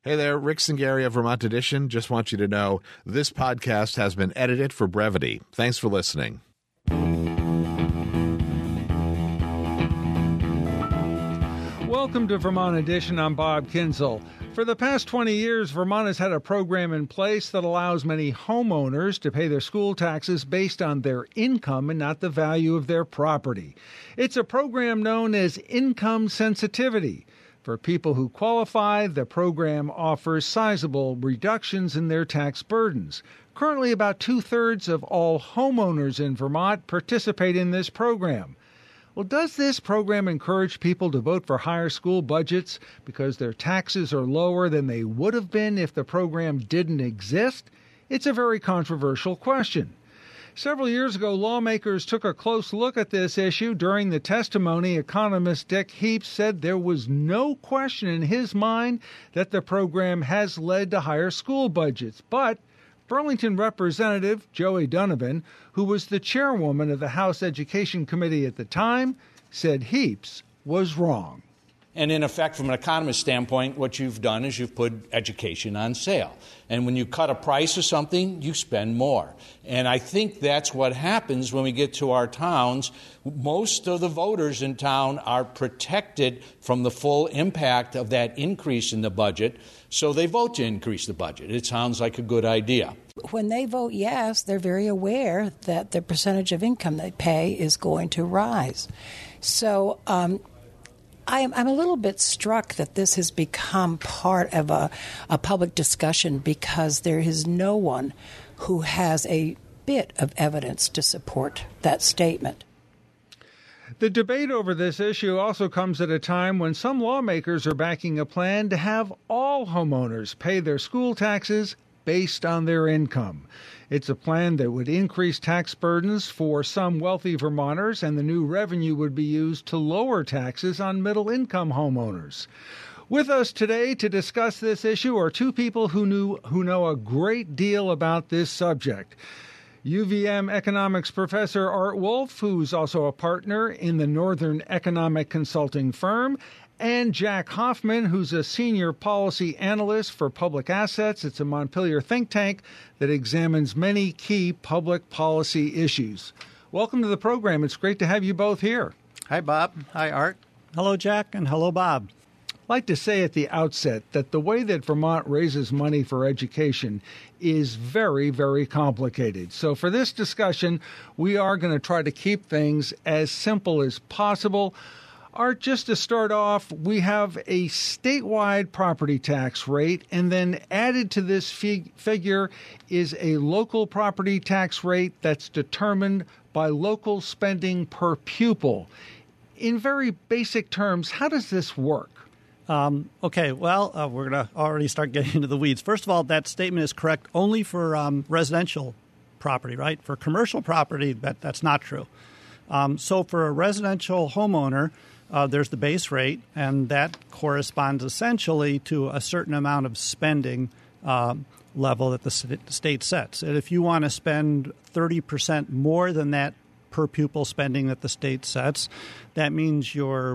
Hey there, Rick Singari of Vermont Edition. Just want you to know this podcast has been edited for brevity. Thanks for listening. Welcome to Vermont Edition. I'm Bob Kinzel. For the past 20 years, Vermont has had a program in place that allows many homeowners to pay their school taxes based on their income and not the value of their property. It's a program known as income sensitivity. For people who qualify, the program offers sizable reductions in their tax burdens. Currently, about two-thirds of all homeowners in Vermont participate in this program. Well, does this program encourage people to vote for higher school budgets because their taxes are lower than they would have been if the program didn't exist? It's a very controversial question. Several years ago, lawmakers took a close look at this issue. During the testimony, economist Dick Heaps said there was no question in his mind that the program has led to higher school budgets. But Burlington Representative Joey Donovan, who was the chairwoman of the House Education Committee at the time, said Heaps was wrong. And in effect, from an economist standpoint, what you've done is you've put education on sale. And when you cut a price of something, you spend more. And I think that's what happens when we get to our towns. Most of the voters in town are protected from the full impact of that increase in the budget, so they vote to increase the budget. It sounds like a good idea. When they vote yes, they're very aware that the percentage of income they pay is going to rise. So I'm a little bit struck that this has become part of a public discussion because there is no one who has a bit of evidence to support that statement. The debate over this issue also comes at a time when some lawmakers are backing a plan to have all homeowners pay their school taxes based on their income. It's a plan that would increase tax burdens for some wealthy Vermonters, and the new revenue would be used to lower taxes on middle-income homeowners. With us today to discuss this issue are two people who know a great deal about this subject. UVM economics professor Art Wolf, who's also a partner in the Northern Economic Consulting Firm, and Jack Hoffman, who's a senior policy analyst for public assets. It's a Montpelier think tank that examines many key public policy issues. Welcome to the program. It's great to have you both here. Hi, Bob. Hi, Art. Hello, Jack, and hello, Bob. I'd like to say at the outset that the way that Vermont raises money for education is very, very complicated. So for this discussion, we are going to try to keep things as simple as possible. Art, just to start off, we have a statewide property tax rate, and then added to this figure is a local property tax rate that's determined by local spending per pupil. In very basic terms, how does this work? We're going to already start getting into the weeds. First of all, that statement is correct only for residential property, right? For commercial property, that's not true. So for a residential homeowner, there's the base rate, and that corresponds essentially to a certain amount of spending level that the state sets. And if you want to spend 30% more than that per pupil spending that the state sets, that means your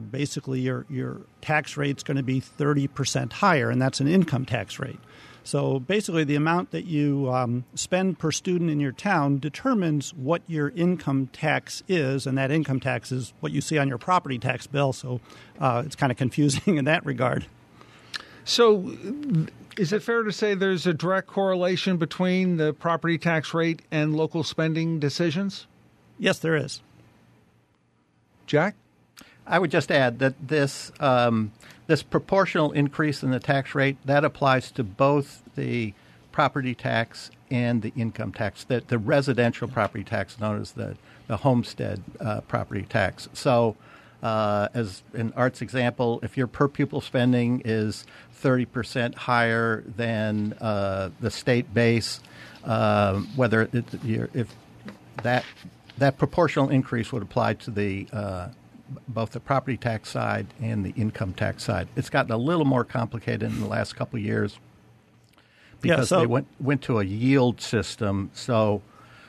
tax rate's going to be 30% higher, and that's an income tax rate. So basically the amount that you spend per student in your town determines what your income tax is, and that income tax is what you see on your property tax bill. So it's kind of confusing in that regard. So is it fair to say there's a direct correlation between the property tax rate and local spending decisions? Yes, there is. Jack? I would just add that this proportional increase in the tax rate, that applies to both the property tax and the income tax, the residential property tax known as the homestead property tax. So as in Art's example, if your per pupil spending is 30% higher than the state base, if that proportional increase would apply to the both the property tax side and the income tax side. It's gotten a little more complicated in the last couple of years because they went to a yield system. So,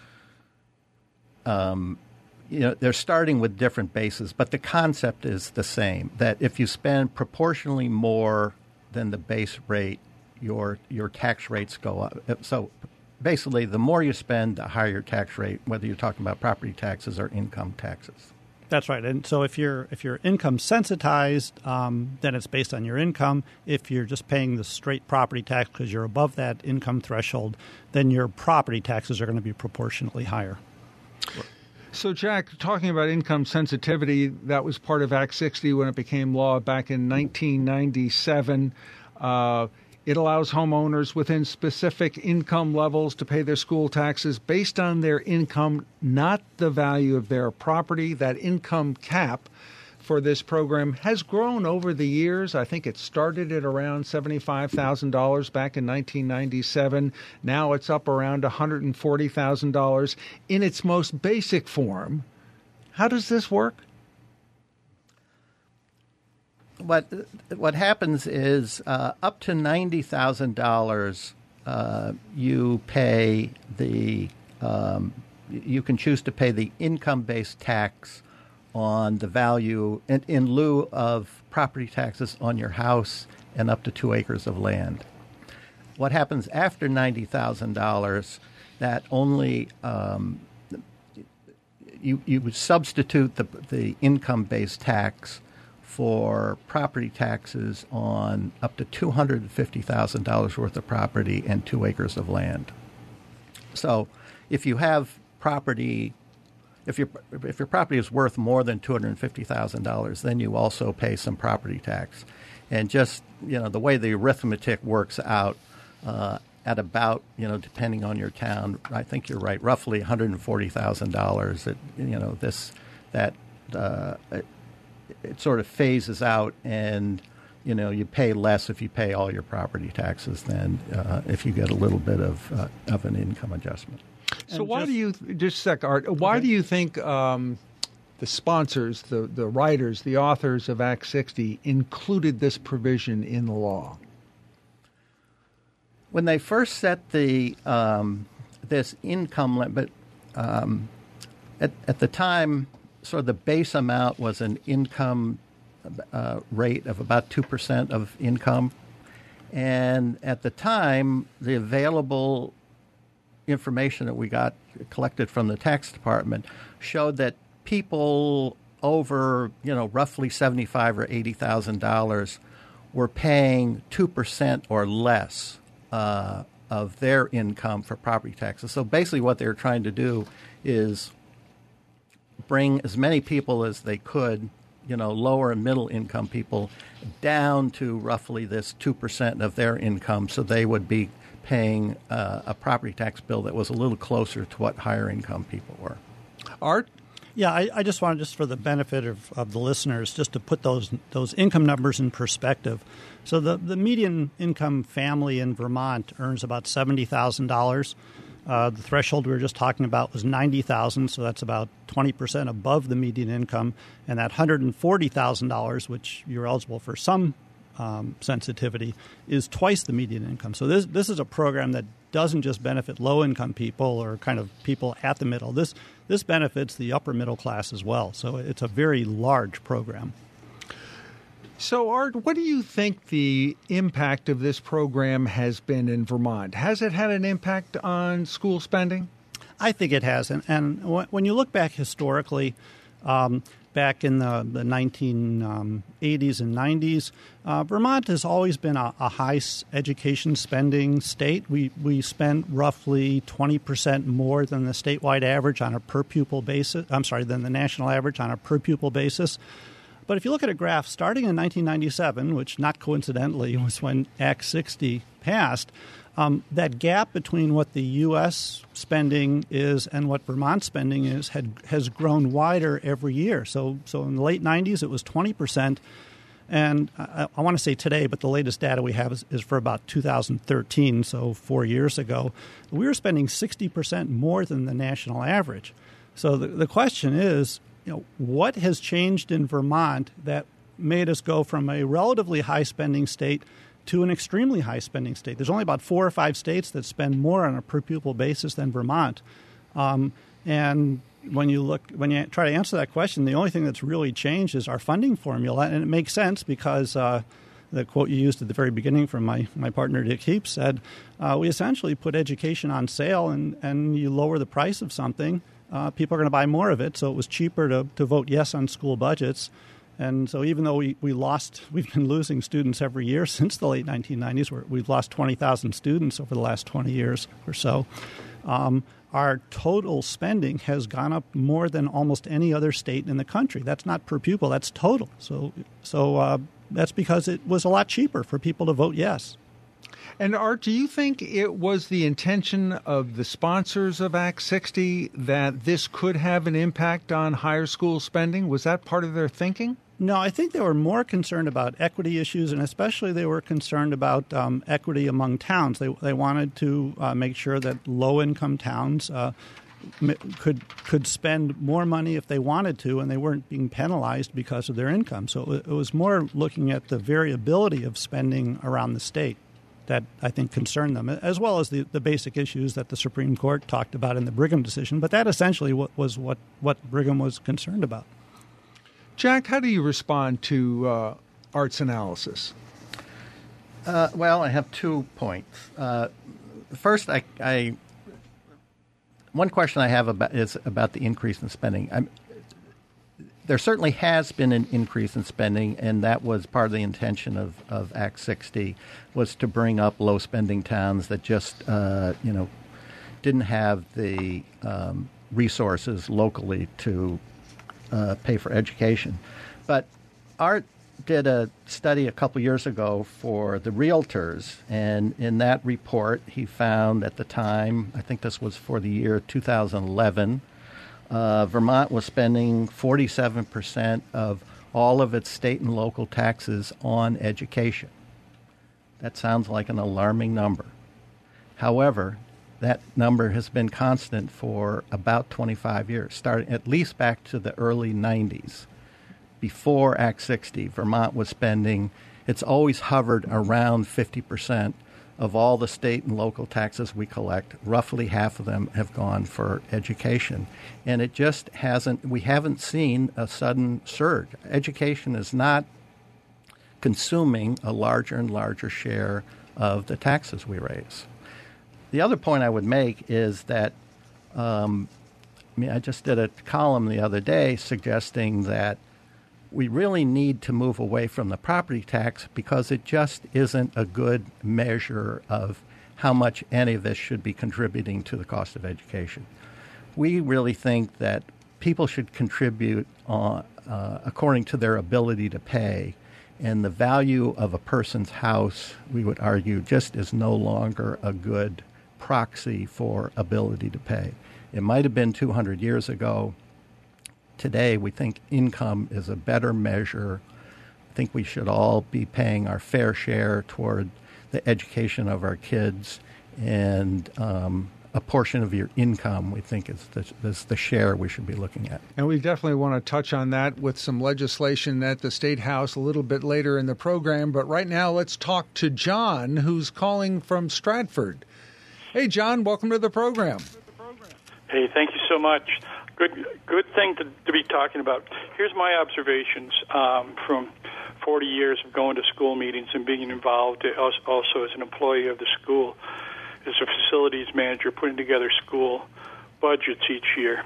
they're starting with different bases, but the concept is the same, that if you spend proportionally more than the base rate, your tax rates go up. So basically, the more you spend, the higher your tax rate, whether you're talking about property taxes or income taxes. That's right. And so if you're income sensitized, then it's based on your income. If you're just paying the straight property tax because you're above that income threshold, then your property taxes are going to be proportionately higher. So, Jack, talking about income sensitivity, that was part of Act 60 when it became law back in 1997. It allows homeowners within specific income levels to pay their school taxes based on their income, not the value of their property. That income cap for this program has grown over the years. I think it started at around $75,000 back in 1997. Now it's up around $140,000 in its most basic form. How does this work? What happens is up to $90,000, you pay you can choose to pay the income-based tax on the value in lieu of property taxes on your house and up to 2 acres of land. What happens after $90,000, that only you would substitute the income-based tax for property taxes on up to $250,000 worth of property and 2 acres of land. So if you have property, if your property is worth more than $250,000, then you also pay some property tax. And just, the way the arithmetic works out, at about, depending on your town, I think you're right, roughly $140,000. It sort of phases out, and you pay less if you pay all your property taxes than if you get a little bit of an income adjustment. So why do you just a sec, Art? Why do you think the sponsors, the writers, the authors of Act 60 included this provision in the law? When they first set the this income limit, at the time, sort of the base amount was an income rate of about 2% of income. And at the time, the available information that we got collected from the tax department showed that people over, roughly $75,000 or $80,000 were paying 2% or less of their income for property taxes. So basically what they were trying to do is bring as many people as they could, lower and middle income people, down to roughly this 2% of their income, so they would be paying a property tax bill that was a little closer to what higher income people were. Art? Yeah, I just wanted, just for the benefit of the listeners, just to put those income numbers in perspective. So the median income family in Vermont earns about $70,000. The threshold we were just talking about was $90,000, so that's about 20% above the median income. And that $140,000, which you're eligible for some sensitivity, is twice the median income. So this is a program that doesn't just benefit low-income people or kind of people at the middle. This benefits the upper middle class as well. So it's a very large program. So, Art, what do you think the impact of this program has been in Vermont? Has it had an impact on school spending? I think it has. And when you look back historically, back in the 1980s and 90s, Vermont has always been a high education spending state. We spent roughly 20% more than the statewide average on a per pupil basis. Than the national average on a per pupil basis. But if you look at a graph starting in 1997, which not coincidentally was when Act 60 passed, that gap between what the U.S. spending is and what Vermont spending is has grown wider every year. So in the late 90s, it was 20%. And I want to say today, but the latest data we have is for about 2013, so 4 years ago. We were spending 60% more than the national average. So the question is, what has changed in Vermont that made us go from a relatively high spending state to an extremely high spending state? There's only about 4 or 5 states that spend more on a per pupil basis than Vermont. And when you try to answer that question, the only thing that's really changed is our funding formula. And it makes sense because the quote you used at the very beginning from my partner Dick Heap said, we essentially put education on sale, and you lower the price of something, people are going to buy more of it. So it was cheaper to vote yes on school budgets. And so even though we've been losing students every year since the late 1990s, we've lost 20,000 students over the last 20 years or so, our total spending has gone up more than almost any other state in the country. That's not per pupil, that's total. So that's because it was a lot cheaper for people to vote yes. And Art, do you think it was the intention of the sponsors of Act 60 that this could have an impact on higher school spending? Was that part of their thinking? No, I think they were more concerned about equity issues, and especially they were concerned about equity among towns. They wanted to make sure that low-income towns could spend more money if they wanted to, and they weren't being penalized because of their income. So it was more looking at the variability of spending around the state that I think concerned them, as well as the basic issues that the Supreme Court talked about in the Brigham decision. But that essentially was what Brigham was concerned about. Jack, how do you respond to Art's analysis? Well, I have 2 points. First, one question I have is about the increase in spending. There certainly has been an increase in spending, and that was part of the intention of Act 60, was to bring up low-spending towns that just didn't have the resources locally to pay for education. But Art did a study a couple years ago for the realtors, and in that report he found at the time, I think this was for the year 2011, Vermont was spending 47% of all of its state and local taxes on education. That sounds like an alarming number. However, that number has been constant for about 25 years, starting at least back to the early 90s. Before Act 60, Vermont was spending, it's always hovered around 50% of all the state and local taxes we collect. Roughly half of them have gone for education. And it just we haven't seen a sudden surge. Education is not consuming a larger and larger share of the taxes we raise. The other point I would make is that, I just did a column the other day suggesting that we really need to move away from the property tax because it just isn't a good measure of how much any of this should be contributing to the cost of education. We really think that people should contribute according to their ability to pay, and the value of a person's house, we would argue, just is no longer a good proxy for ability to pay. It might have been 200 years ago. Today, we think income is a better measure. I think we should all be paying our fair share toward the education of our kids, and a portion of your income, we think, is the share we should be looking at. And we definitely want to touch on that with some legislation at the State House a little bit later in the program. But right now, let's talk to John, who's calling from Stratford. Hey, John, welcome to the program. Hey, thank you so much. Good thing to be talking about. Here's my observations from 40 years of going to school meetings and being involved also as an employee of the school, as a facilities manager, putting together school budgets each year.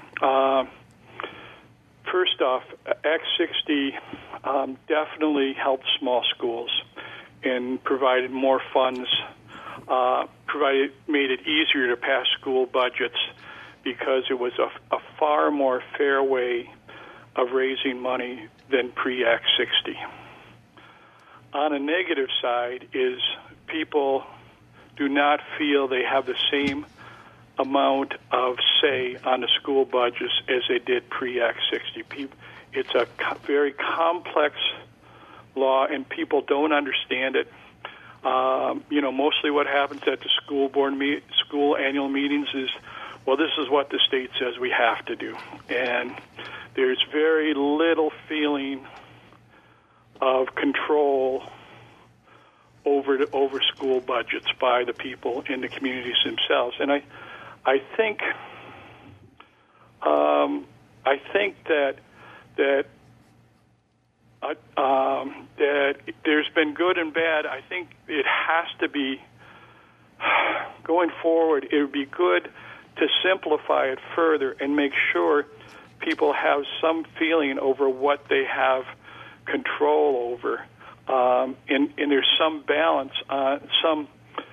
First off, Act 60 definitely helped small schools and provided more funds, made it easier to pass school budgets, because it was a far more fair way of raising money than pre-Act 60. On a negative side is people do not feel they have the same amount of say on the school budgets as they did pre-Act 60. It's a very complex law, and people don't understand it. Mostly what happens at the school annual meetings is, well, this is what the state says we have to do. And there's very little feeling of control over school budgets by the people in the communities themselves. And I think that that there's been good and bad. I think it has to be, going forward, it would be good to simplify it further and make sure people have some feeling over what they have control over. And there's some balance, some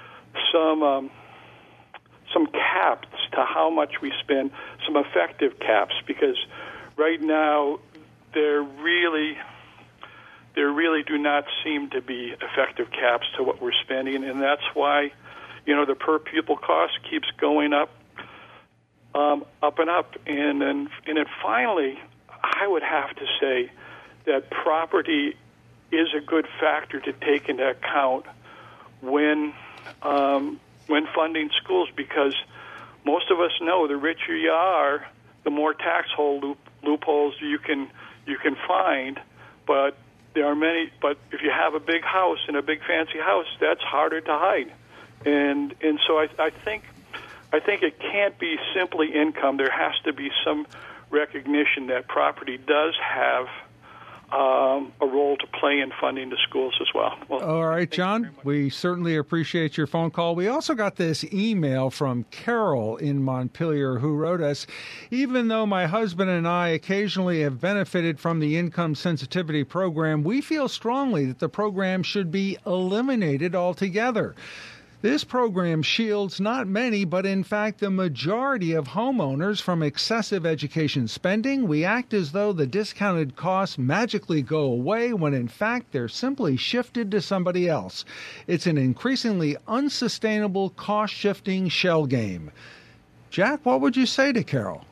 caps to how much we spend, some effective caps, because right now there really do not seem to be effective caps to what we're spending, and that's why, the per pupil cost keeps going up and up, and then finally, I would have to say that property is a good factor to take into account when funding schools, because most of us know the richer you are, the more tax loopholes you can find, but there are many. But if you have a big house and a big fancy house, that's harder to hide, and so I think it can't be simply income. There has to be some recognition that property does have a role to play in funding the schools as well. All right, John, we certainly appreciate your phone call. We also got this email from Carol in Montpelier who wrote us, even though my husband and I occasionally have benefited from the income sensitivity program, we feel strongly that the program should be eliminated altogether. This program shields not many, but in fact the majority of homeowners from excessive education spending. We act as though the discounted costs magically go away when in fact they're simply shifted to somebody else. It's an increasingly unsustainable cost-shifting shell game. Jack, what would you say to Carol?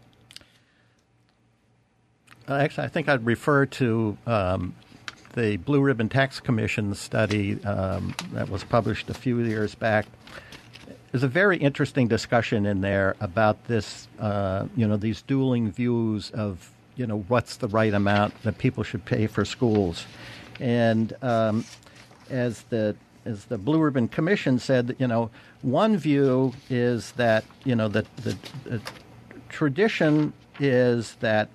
Actually, I think I'd refer to the Blue Ribbon Tax Commission study that was published a few years back. There's a very interesting discussion in there about this, these dueling views of, what's the right amount that people should pay for schools. And as the Blue Ribbon Commission said, one view is that, the tradition is that,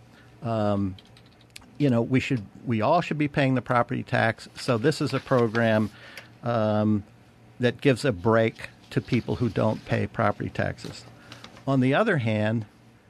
we all should be paying the property tax. So this is a program that gives a break to people who don't pay property taxes. On the other hand,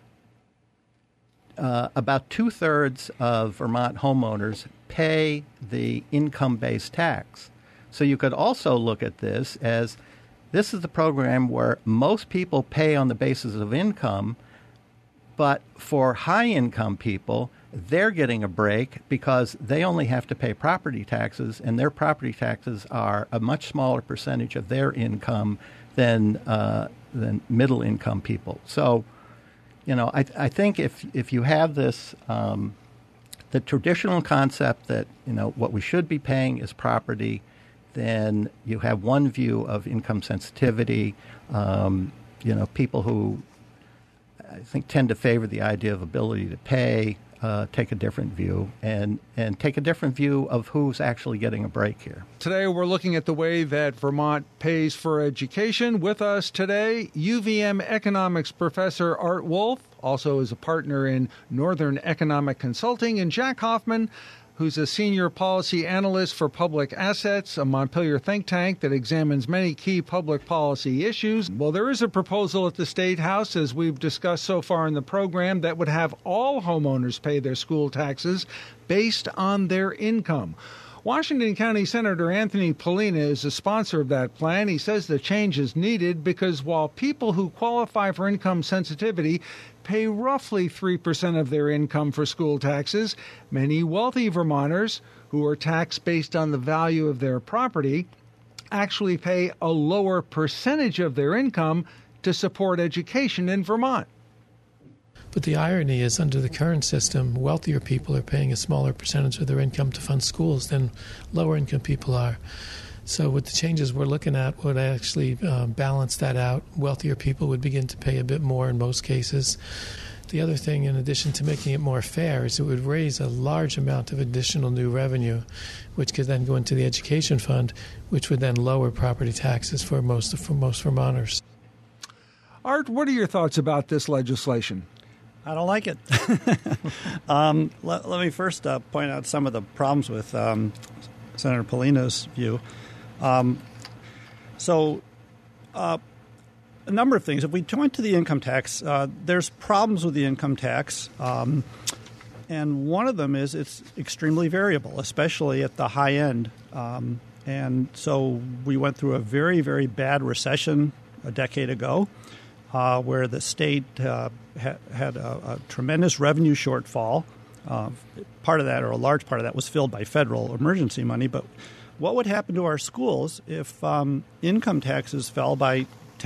about 2/3 of Vermont homeowners pay the income-based tax. So you could also look at this as this is the program where most people pay on the basis of income, but for high-income people, they're getting a break because they only have to pay property taxes, and their property taxes are a much smaller percentage of their income than middle-income people. So, I think if you have this, the traditional concept that, what we should be paying is property, then you have one view of income sensitivity. People who I think tend to favor the idea of ability to pay, take a different view, and take a different view of who's actually getting a break here. Today we're looking at the way that Vermont pays for education. With us today, UVM economics professor Art Wolf, also is a partner in Northern Economic Consulting, and Jack Hoffman, who's a senior policy analyst for Public Assets, a Montpelier think tank that examines many key public policy issues. Well, there is a proposal at the State House, as we've discussed so far in the program, that would have all homeowners pay their school taxes based on their income. Washington County Senator Anthony Polina is a sponsor of that plan. He says the change is needed because while people who qualify for income sensitivity pay roughly 3% of their income for school taxes, many wealthy Vermonters who are taxed based on the value of their property actually pay a lower percentage of their income to support education in Vermont. But the irony is, under the current system, wealthier people are paying a smaller percentage of their income to fund schools than lower-income people are. So with the changes we're looking at would actually balance that out. Wealthier people would begin to pay a bit more in most cases. The other thing, in addition to making it more fair, is it would raise a large amount of additional new revenue, which could then go into the education fund, which would then lower property taxes for most Vermonters. Art, what are your thoughts about this legislation? I don't like it. Let me first point out some of the problems with Senator Pollina's view. A number of things. If we join to the income tax, there's problems with the income tax. And one of them is it's extremely variable, especially at the high end. And so we went through a very, very bad recession a decade ago where the state had a tremendous revenue shortfall. Part of that, or a large part of that, was filled by federal emergency money. But what would happen to our schools if income tax revenues fell by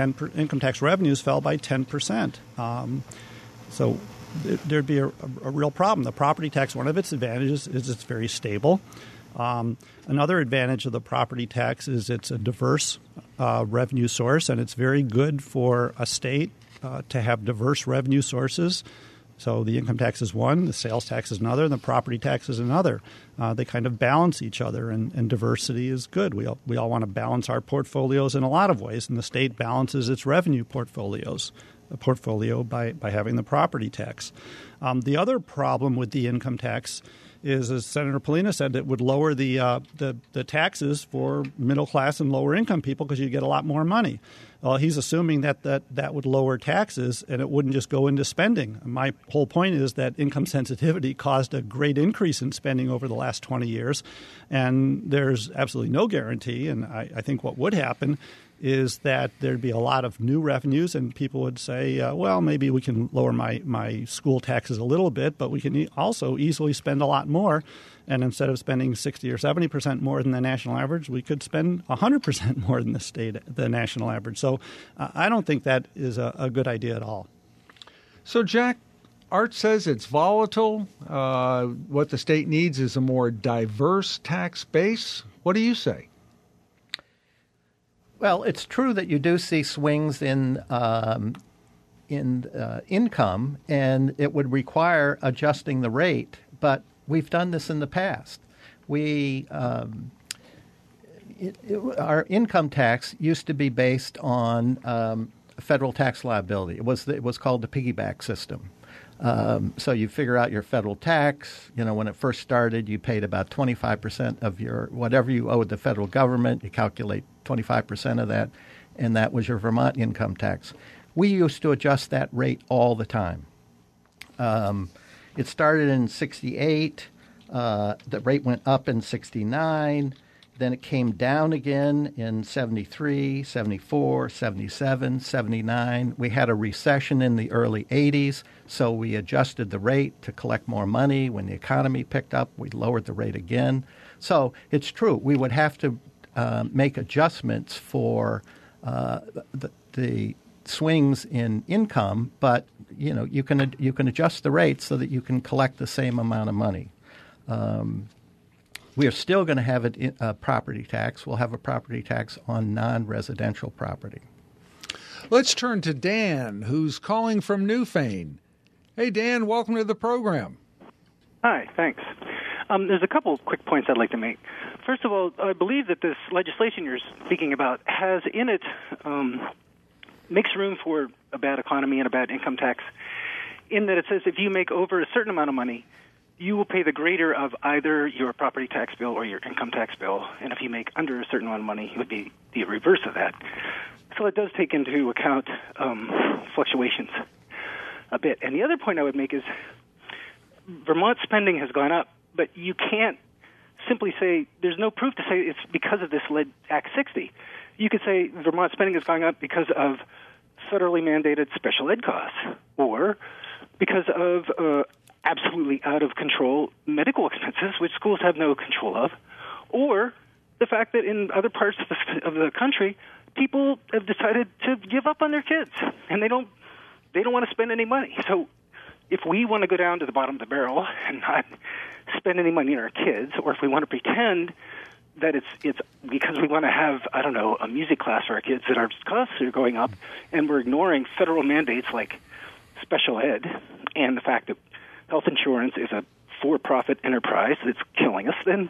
10%? So there'd be a real problem. The property tax, one of its advantages is it's very stable. Another advantage of the property tax is it's a diverse revenue source, and it's very good for a state to have diverse revenue sources. So the income tax is one, the sales tax is another, and the property tax is another. They kind of balance each other, and diversity is good. We all want to balance our portfolios in a lot of ways, and the state balances its revenue portfolio by having the property tax. The other problem with the income tax is, as Senator Pollina said, it would lower the taxes for middle class and lower income people because you get a lot more money. Well, he's assuming that would lower taxes and it wouldn't just go into spending. My whole point is that income sensitivity caused a great increase in spending over the last 20 years, and there's absolutely no guarantee. And I think what would happen is that there'd be a lot of new revenues, and people would say, well, maybe we can lower my school taxes a little bit, but we can also easily spend a lot more. And instead of spending 60 or 70% more than the national average, we could spend 100% more than the national average. So I don't think that is a good idea at all. So, Jack, Art says it's volatile. What the state needs is a more diverse tax base. What do you say? Well, it's true that you do see swings in income, and it would require adjusting the rate. But we've done this in the past. Our income tax used to be based on federal tax liability. It was called the piggyback system. So you figure out your federal tax. When it first started, you paid about 25% of your whatever you owed the federal government. You calculate 25% of that, and that was your Vermont income tax. We used to adjust that rate all the time. It started in 68. The rate went up in 69. Then it came down again in 73, 74, 77, 79. We had a recession in the early 80s, so we adjusted the rate to collect more money. When the economy picked up, we lowered the rate again. So it's true. We would have to make adjustments for the swings in income, but you can adjust the rate so that you can collect the same amount of money. We are still going to have a property tax. We'll have a property tax on non-residential property. Let's turn to Dan, who's calling from Newfane. Hey, Dan, welcome to the program. Hi, thanks. There's a couple of quick points I'd like to make. First of all, I believe that this legislation you're speaking about has in it makes room for a bad economy and a bad income tax, in that it says if you make over a certain amount of money, you will pay the greater of either your property tax bill or your income tax bill. And if you make under a certain amount of money, it would be the reverse of that. So it does take into account fluctuations a bit. And the other point I would make is Vermont spending has gone up, but you can't simply say there's no proof to say it's because of this Act 60. You could say Vermont spending is going up because of federally mandated special ed costs or because of absolutely out-of-control medical expenses, which schools have no control of, or the fact that in other parts of the country, people have decided to give up on their kids, and they don't want to spend any money. So if we want to go down to the bottom of the barrel and not spend any money on our kids, or if we want to pretend that it's because we want to have, a music class for our kids, that our costs are going up, and we're ignoring federal mandates like special ed and the fact that health insurance is a for-profit enterprise that's killing us, then,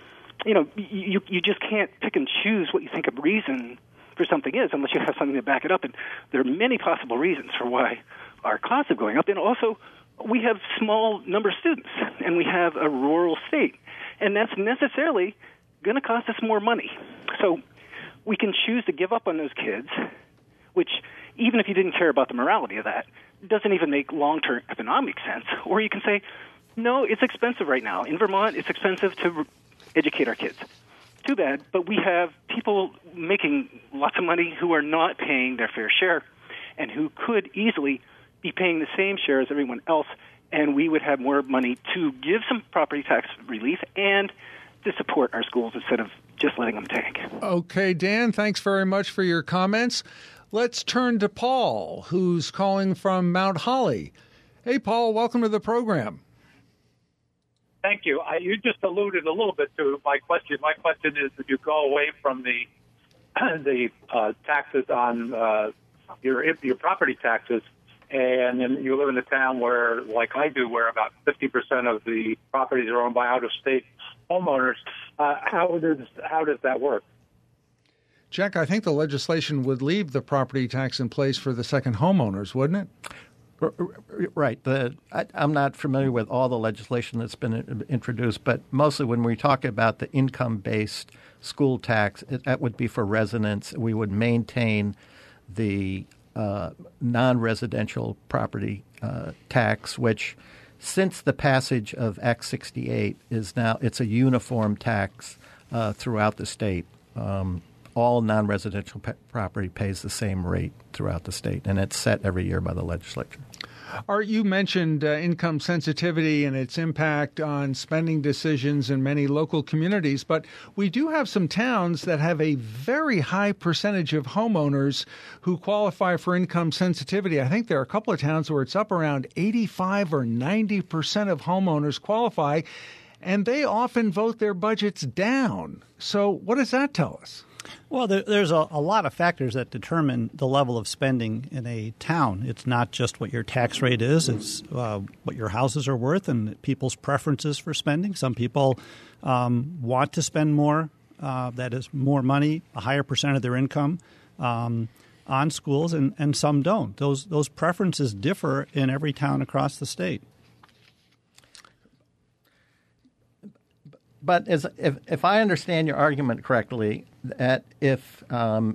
you just can't pick and choose what you think a reason for something is unless you have something to back it up. And there are many possible reasons for why our costs of going up, and also we have small number of students, and we have a rural state, and that's necessarily going to cost us more money. So we can choose to give up on those kids, which, even if you didn't care about the morality of that, doesn't even make long-term economic sense. Or you can say, no, it's expensive right now. In Vermont, it's expensive to educate our kids. Too bad, but we have people making lots of money who are not paying their fair share and who could easily be paying the same share as everyone else, and we would have more money to give some property tax relief and to support our schools instead of just letting them tank. Okay, Dan, thanks very much for your comments. Let's turn to Paul, who's calling from Mount Holly. Hey, Paul, welcome to the program. Thank you. You just alluded a little bit to my question. My question is, if you go away from the taxes on your property taxes, and then you live in a town where, like I do, where about 50% of the properties are owned by out-of-state homeowners, how does that work? Jack, I think the legislation would leave the property tax in place for the second homeowners, wouldn't it? Right. I'm not familiar with all the legislation that's been introduced, but mostly when we talk about the income-based school tax, that would be for residents. We would maintain the non-residential property tax, which since the passage of Act 68 it's a uniform tax throughout the state. All non-residential property pays the same rate throughout the state, and it's set every year by the legislature. Art, you mentioned income sensitivity and its impact on spending decisions in many local communities, but we do have some towns that have a very high percentage of homeowners who qualify for income sensitivity. I think there are a couple of towns where it's up around 85 or 90% of homeowners qualify, and they often vote their budgets down. So what does that tell us? Well, there's a lot of factors that determine the level of spending in a town. It's not just what your tax rate is. It's what your houses are worth and people's preferences for spending. Some people want to spend more, that is more money, a higher percent of their income on schools, and some don't. Those preferences differ in every town across the state. But if I understand your argument correctly, that if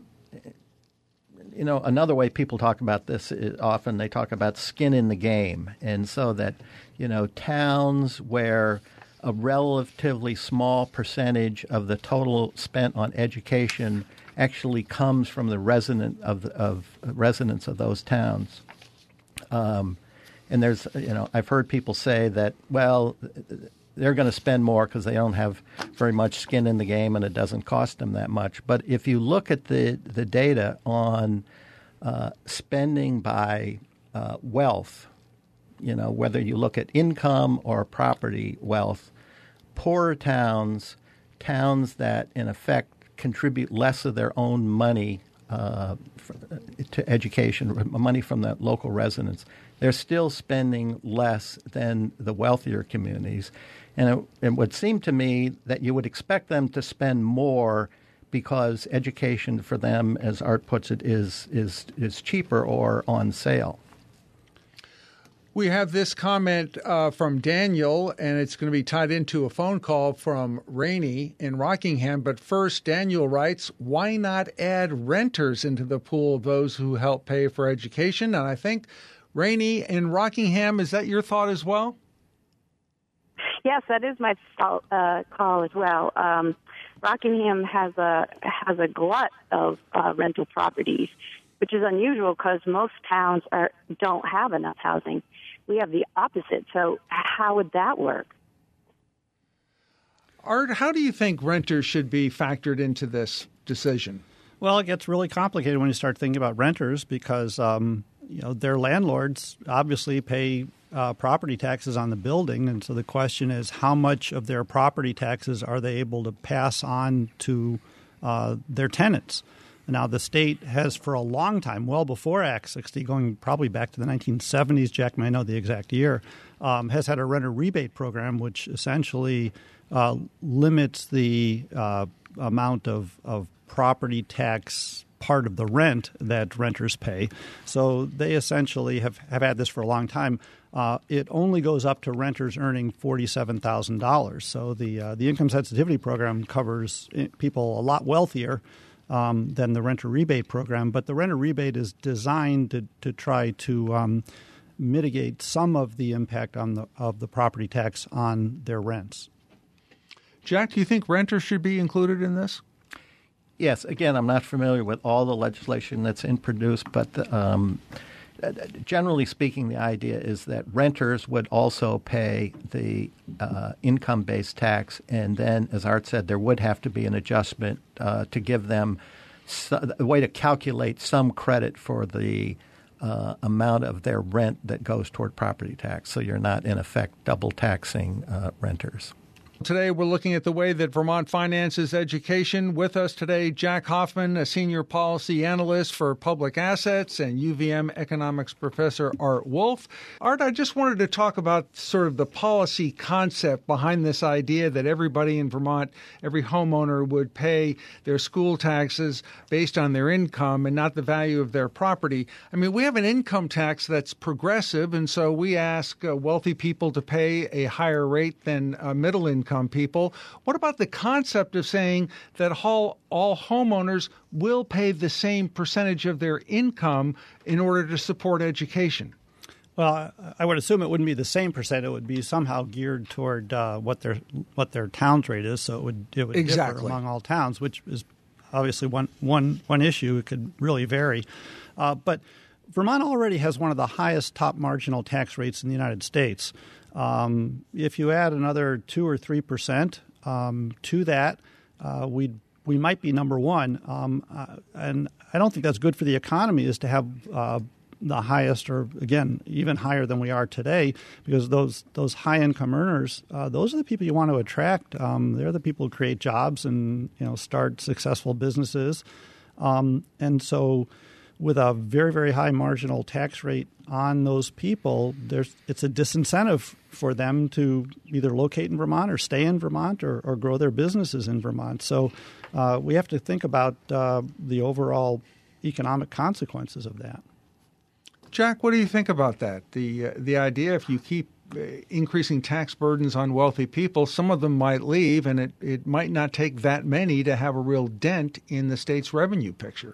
another way people talk about this is often they talk about skin in the game, and so that towns where a relatively small percentage of the total spent on education actually comes from the residents of those towns. And there's I've heard people say that they're going to spend more because they don't have very much skin in the game and it doesn't cost them that much. But if you look at the data on spending by wealth, whether you look at income or property wealth, poorer towns that in effect contribute less of their own money to education, money from the local residents, they're still spending less than the wealthier communities. And it would seem to me that you would expect them to spend more because education for them, as Art puts it, is cheaper or on sale. We have this comment from Daniel, and it's going to be tied into a phone call from Rainey in Rockingham. But first, Daniel writes, why not add renters into the pool of those who help pay for education? And I think, Rainey in Rockingham, is that your thought as well? Yes, that is my call as well. Rockingham has a glut of rental properties, which is unusual because most towns don't have enough housing. We have the opposite. So how would that work? Art, how do you think renters should be factored into this decision? Well, it gets really complicated when you start thinking about renters because their landlords obviously pay property taxes on the building, and so the question is how much of their property taxes are they able to pass on to their tenants? Now, the state has for a long time, well before Act 60, going probably back to the 1970s, Jack may know the exact year, has had a renter rebate program which essentially limits the amount of property tax part of the rent that renters pay. So they essentially have had this for a long time. It only goes up to renters earning $47,000. So the income sensitivity program covers people a lot wealthier than the renter rebate program. But the renter rebate is designed to try to mitigate some of the impact of the property tax on their rents. Jack, do you think renters should be included in this? Yes. Again, I'm not familiar with all the legislation that's introduced, but generally speaking, the idea is that renters would also pay the income-based tax, and then, as Art said, there would have to be an adjustment to give them a way to calculate some credit for the amount of their rent that goes toward property tax, so you're not, in effect, double taxing renters. Today, we're looking at the way that Vermont finances education. With us today, Jack Hoffman, a senior policy analyst for public assets, and UVM economics professor Art Wolf. Art, I just wanted to talk about sort of the policy concept behind this idea that everybody in Vermont, every homeowner would pay their school taxes based on their income and not the value of their property. I mean, we have an income tax that's progressive, and so we ask wealthy people to pay a higher rate than middle income people. What about the concept of saying that all homeowners will pay the same percentage of their income in order to support education? Well, I would assume it wouldn't be the same percent. It would be somehow geared toward what their town's rate is. So it would differ among all towns, which is obviously one issue. It could really vary, but Vermont already has one of the highest top marginal tax rates in the United States. If you add another 2 or 3% to that, we might be number one. And I don't think that's good for the economy, is to have the highest, or again, even higher than we are today, because those high income earners, those are the people you want to attract. They're the people who create jobs and start successful businesses. And so, with a very, very high marginal tax rate on those people, it's a disincentive for them to either locate in Vermont or stay in Vermont or grow their businesses in Vermont. So we have to think about the overall economic consequences of that. Jack, what do you think about that? The idea, if you keep increasing tax burdens on wealthy people, some of them might leave, and it might not take that many to have a real dent in the state's revenue picture.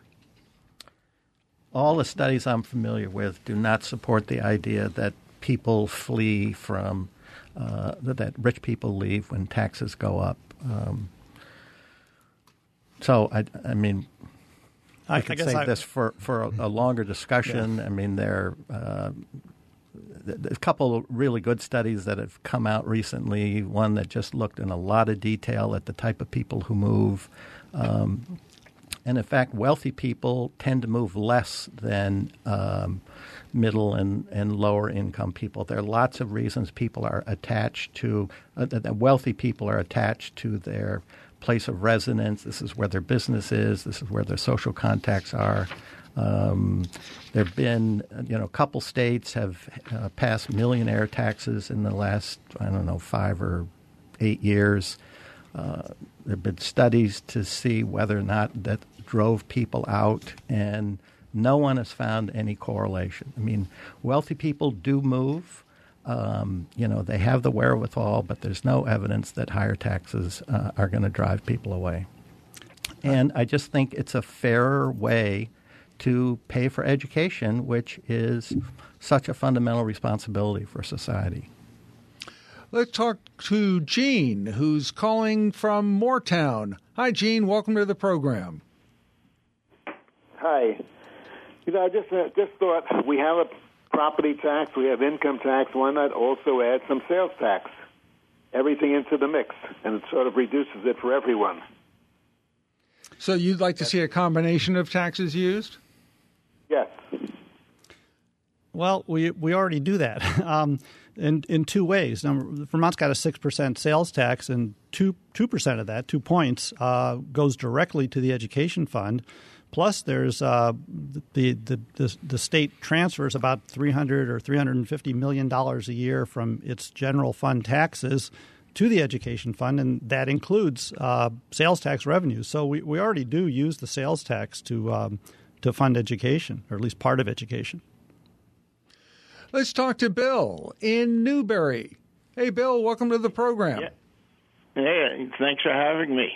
All the studies I'm familiar with do not support the idea that people flee from, that rich people leave when taxes go up. So, I mean, I could save this for a longer discussion. Yeah. I mean, there's a couple of really good studies that have come out recently, one that just looked in a lot of detail at the type of people who move. And in fact, wealthy people tend to move less than middle and lower income people. There are lots of reasons people are attached to wealthy people are attached to their place of residence. This is where their business is. This is where their social contacts are. There have been, a couple states have passed millionaire taxes in the last, 5 or 8 years. There have been studies to see whether or not that drove people out, and no one has found any correlation. I mean, wealthy people do move. They have the wherewithal, but there's no evidence that higher taxes are going to drive people away. And I just think it's a fairer way to pay for education, which is such a fundamental responsibility for society. Let's talk to Gene, who's calling from Moortown. Hi, Gene. Welcome to the program. Hi. I just thought, we have a property tax, we have income tax. Why not also add some sales tax? Everything into the mix, and it sort of reduces it for everyone. So you'd like to see a combination of taxes used? Yes. Well, we already do that in two ways. Now, Vermont's got a 6% sales tax, and 2% of that, 2 points, goes directly to the education fund. Plus, there's the state transfers about $300 or $350 million a year from its general fund taxes to the education fund, and that includes sales tax revenues. So we already do use the sales tax to fund education, or at least part of education. Let's talk to Bill in Newberry. Hey, Bill, welcome to the program. Yeah. Hey, thanks for having me.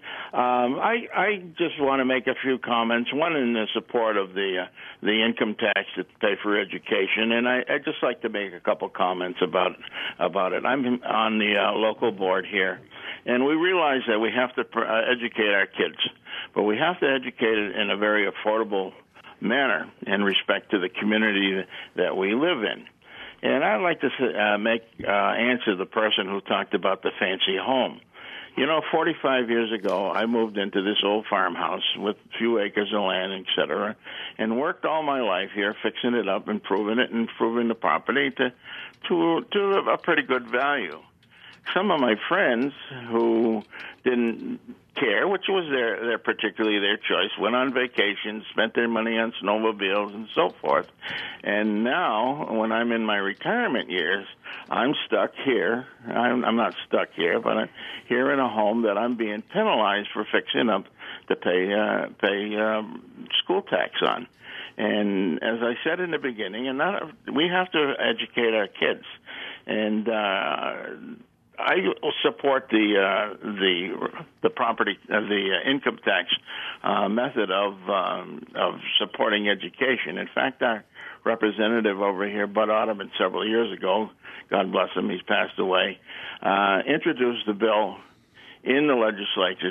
I just want to make a few comments. One in the support of the income tax to pay for education, and I'd just like to make a couple comments about it. I'm on the local board here, and we realize that we have to educate our kids, but we have to educate it in a very affordable manner in respect to the community that we live in. And I'd like to answer the person who talked about the fancy home. 45 years ago, I moved into this old farmhouse with a few acres of land, et cetera, and worked all my life here, fixing it up, improving the property to a pretty good value. Some of my friends who didn't care, which was particularly their choice, went on vacation, spent their money on snowmobiles and so forth. And now, when I'm in my retirement years, I'm stuck here. I'm not stuck here, but I'm here in a home that I'm being penalized for fixing up to pay school tax on. And as I said in the beginning, we have to educate our kids. And I support the property the income tax method of supporting education. In fact, our representative over here, Bud Ottoman, several years ago, God bless him, he's passed away, introduced the bill in the legislature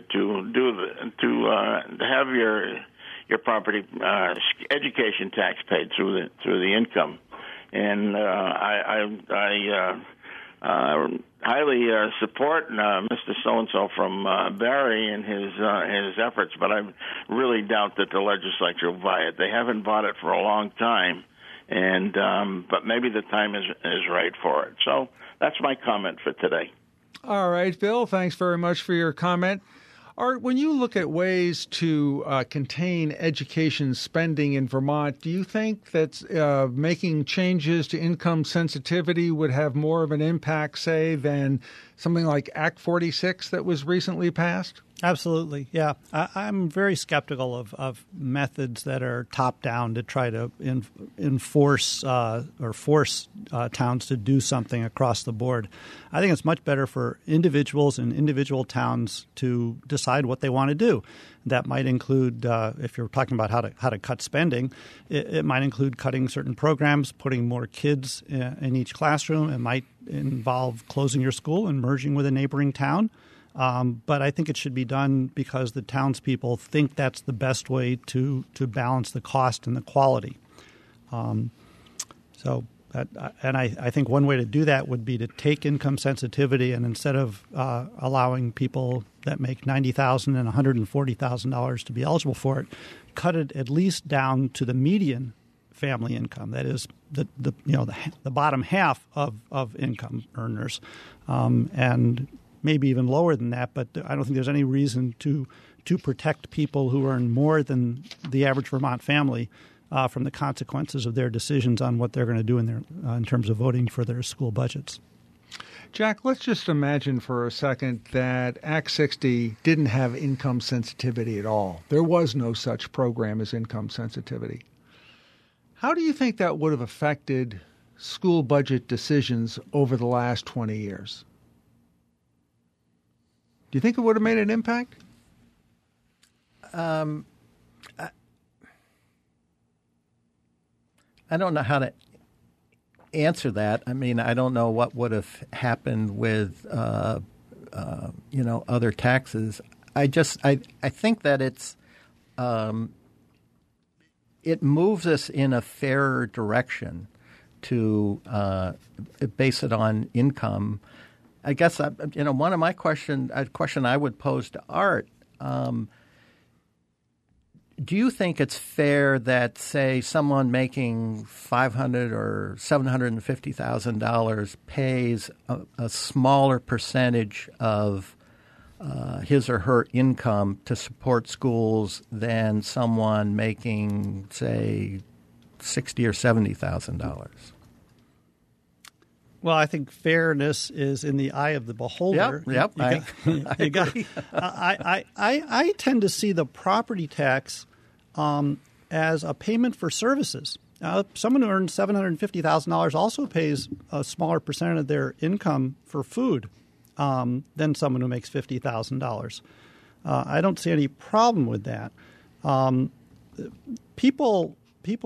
to have your property education tax paid through the income, and I highly support Mr. So-and-so from Barry and his efforts, but I really doubt that the legislature will buy it. They haven't bought it for a long time, and but maybe the time is right for it. So that's my comment for today. All right, Bill, thanks very much for your comment. Art, when you look at ways to contain education spending in Vermont, do you think that making changes to income sensitivity would have more of an impact, say, than something like Act 46 that was recently passed? Absolutely, yeah. I'm very skeptical of methods that are top-down to try to enforce or force towns to do something across the board. I think it's much better for individuals and individual towns to decide what they want to do. That might include, if you're talking about how to cut spending, it might include cutting certain programs, putting more kids in each classroom. It might involve closing your school and merging with a neighboring town. But I think it should be done because the townspeople think that's the best way to balance the cost and the quality. I think one way to do that would be to take income sensitivity and instead of allowing people that make $90,000 and $140,000 to be eligible for it, cut it at least down to the median family income. That is the bottom half of income earners, and maybe even lower than that, but I don't think there's any reason to protect people who earn more than the average Vermont family from the consequences of their decisions on what they're going to do in terms of voting for their school budgets. Jack, let's just imagine for a second that Act 60 didn't have income sensitivity at all. There was no such program as income sensitivity. How do you think that would have affected school budget decisions over the last 20 years? Do you think it would have made an impact? I don't know how to answer that. I mean, I don't know what would have happened with, other taxes. I think that it moves us in a fairer direction to base it on income. I guess one of my question I would pose to Art. Do you think it's fair that, say, someone making $500,000 or $750,000 pays a smaller percentage of his or her income to support schools than someone making, say, $60,000 or $70,000? Well, I think fairness is in the eye of the beholder. Yep. I tend to see the property tax as a payment for services. Someone who earns $750,000 also pays a smaller percent of their income for food than someone who makes $50,000. I don't see any problem with that. People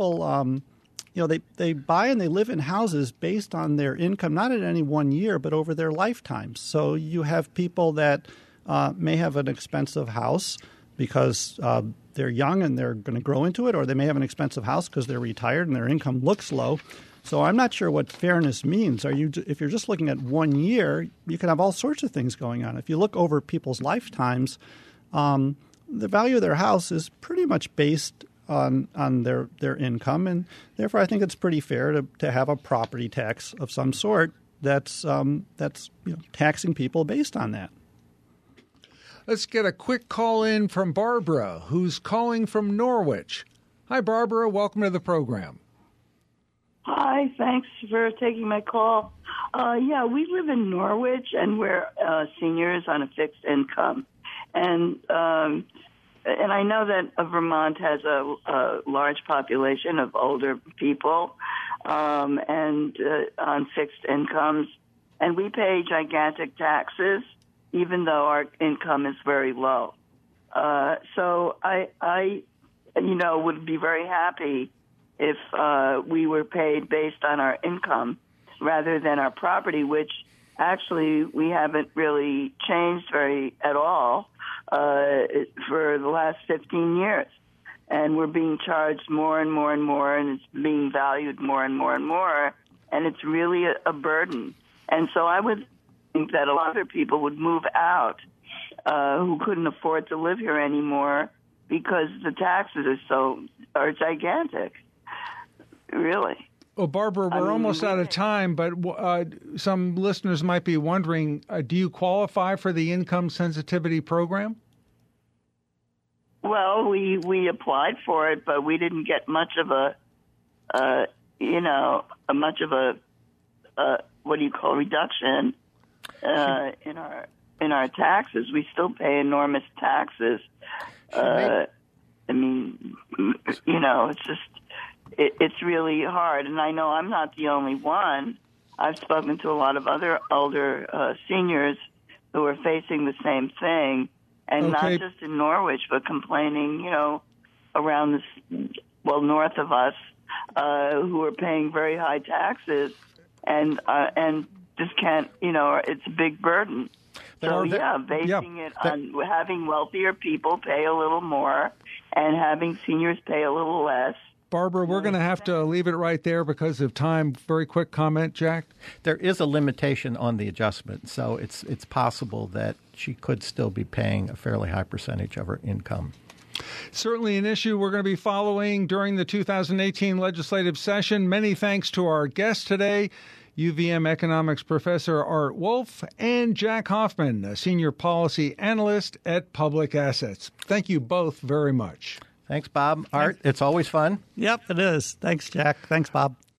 they buy and they live in houses based on their income, not in any one year, but over their lifetimes. So you have people that may have an expensive house because they're young and they're going to grow into it, or they may have an expensive house because they're retired and their income looks low. So I'm not sure what fairness means. If you're just looking at 1 year, you can have all sorts of things going on. If you look over people's lifetimes, the value of their house is pretty much based on their income, and therefore I think it's pretty fair to have a property tax of some sort that's taxing people based on that. Let's get a quick call in from Barbara, who's calling from Norwich. Hi, Barbara. Welcome to the program. Hi. Thanks for taking my call. We live in Norwich, and we're seniors on a fixed income. And I know that Vermont has a large population of older people and on fixed incomes, and we pay gigantic taxes, even though our income is very low. So I would be very happy if we were paid based on our income rather than our property, which actually we haven't really changed at all for the last 15 years. And we're being charged more and more and more, and it's being valued more and more and more, and it's really a burden. And so I would think that a lot of other people would move out who couldn't afford to live here anymore because the taxes are gigantic. Really. Well, Barbara, we're almost out of time, but some listeners might be wondering, do you qualify for the income sensitivity program? Well, we applied for it, but we didn't get much of a reduction in our taxes. We still pay enormous taxes. It's just. It's really hard, and I know I'm not the only one. I've spoken to a lot of other older seniors who are facing the same thing, and not just in Norwich, but complaining, around north of us, who are paying very high taxes and just can't, it's a big burden. Basing it on having wealthier people pay a little more and having seniors pay a little less. Barbara, we're going to have to leave it right there because of time. Very quick comment, Jack? There is a limitation on the adjustment, so it's possible that she could still be paying a fairly high percentage of her income. Certainly an issue we're going to be following during the 2018 legislative session. Many thanks to our guests today, UVM economics professor Art Wolf and Jack Hoffman, a senior policy analyst at Public Assets. Thank you both very much. Thanks, Bob. Art, it's always fun. Yep, it is. Thanks, Jack. Thanks, Bob.